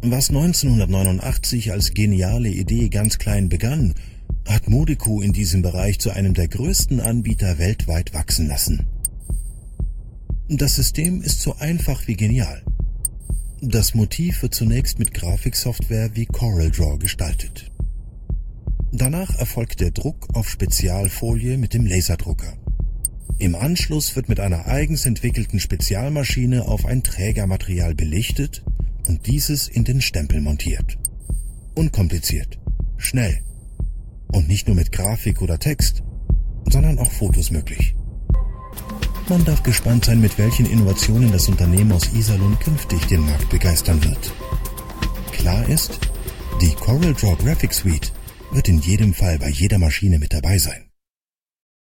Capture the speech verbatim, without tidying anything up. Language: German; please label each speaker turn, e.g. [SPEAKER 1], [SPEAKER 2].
[SPEAKER 1] Was neunzehnhundertneunundachtzig als geniale Idee ganz klein begann, hat Modico in diesem Bereich zu einem der größten Anbieter weltweit wachsen lassen. Das System ist so einfach wie genial. Das Motiv wird zunächst mit Grafiksoftware wie CorelDRAW gestaltet. Danach erfolgt der Druck auf Spezialfolie mit dem Laserdrucker. Im Anschluss wird mit einer eigens entwickelten Spezialmaschine auf ein Trägermaterial belichtet und dieses in den Stempel montiert. Unkompliziert, schnell und nicht nur mit Grafik oder Text, sondern auch Fotos möglich. Man darf gespannt sein, mit welchen Innovationen das Unternehmen aus Iserlohn künftig den Markt begeistern wird. Klar ist, die CorelDRAW Graphic Suite wird in jedem Fall bei jeder Maschine mit dabei sein.